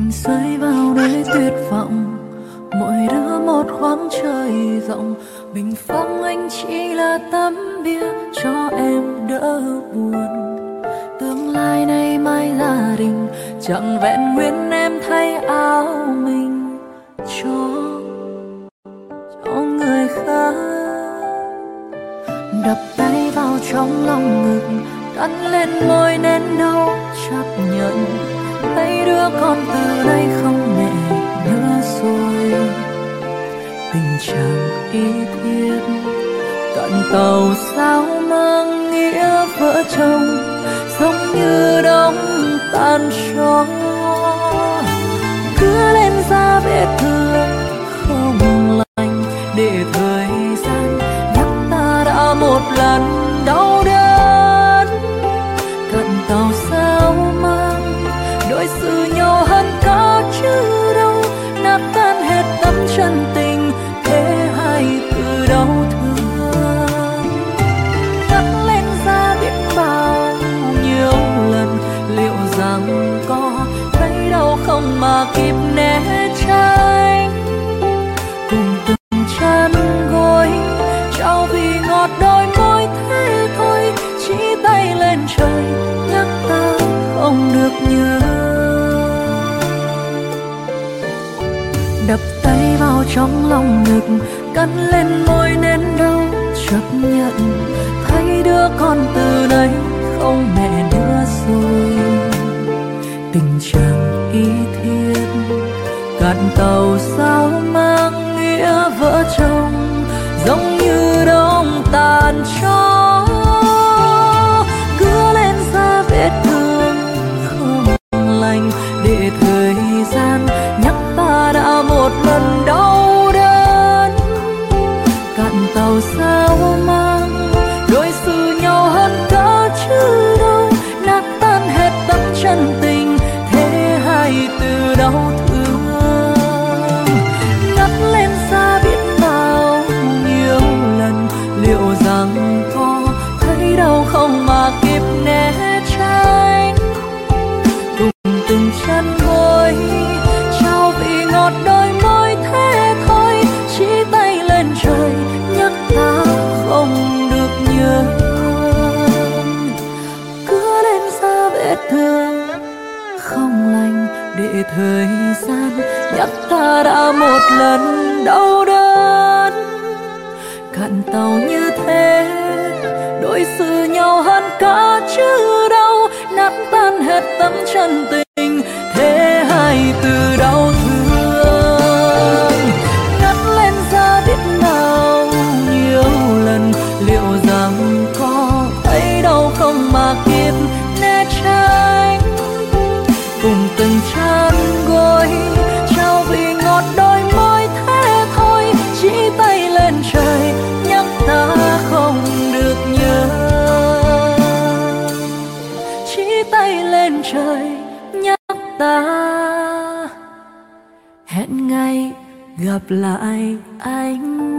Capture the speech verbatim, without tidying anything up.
mình rơi vào nơi tuyệt vọng, mỗi đứa một khoảng trời rộng, bình phong anh chỉ là tấm bia cho em đỡ buồn. Tương lai nay mai gia đình chẳng vẹn nguyên em thay áo mình cho cho người khác. Đập tay vào trong lòng ngực, cắn lên môi nên đâu chấp nhận. Thấy đứa con từ đây không mẹ nữa rồi, tình trạng ý thiết cạn tàu sao mang nghĩa vợ chồng, giống như đông tan chó. Cứ lên ra vết thương không lành để thời gian nhắc ta đã một lần đau đớn. Cạn tàu sao mang đối xử nhau hơn có chứ đâu, nát tan hết tấm chân tình thế hai từ đau thương. Cắt lên ra biết bao nhiêu lần, liệu rằng có thấy đau không mà kịp né tránh. Cùng từng chăn gối trao vì ngọt đôi môi thế thôi, chỉ tay lên trời nhắc ta không được nhớ. Đập tay vào trong lòng ngực, cắn lên môi nên đâu chấp nhận. Thấy đứa con từ đây không mẹ nữa rồi, tình trạng ý thiết cạn tàu sao mang nghĩa vợ chồng, giống như đông tàn chó. Cứ lên ra vết thương không lành để thời gian nhắc ta đã một lần đau đớn. Cạn tàu sao mang đối xử nhau hơn có chứ đâu, nát tan hết tấm chân tình thế hai từ đau thương. Ngắt lên xa biết bao nhiêu lần, liệu rằng có thấy đau không mà kịp né tránh. Cùng từng chân gối trao vị ngọt đôi môi thế thôi, chỉ tay lên trời nhắc ta không được nhớ. Cứ lên ra vết thương không lành để thời gian nhắc ta đã một lần đau đớn. Cạn tàu như thế đối xử nhau hơn có chứ đâu, nát tan hết tấm chân tình thế hai từ đau thương. Ngắt lên ra biết bao nhiêu lần, liệu rằng có thấy đau không mà kịp né tránh. Cùng từng chăn gối trao vị ngọt đôi môi thế thôi, chỉ tay lên trời nhắc ta không được nhớ. Chỉ tay lên trời nhắc ta hẹn ngày gặp lại anh.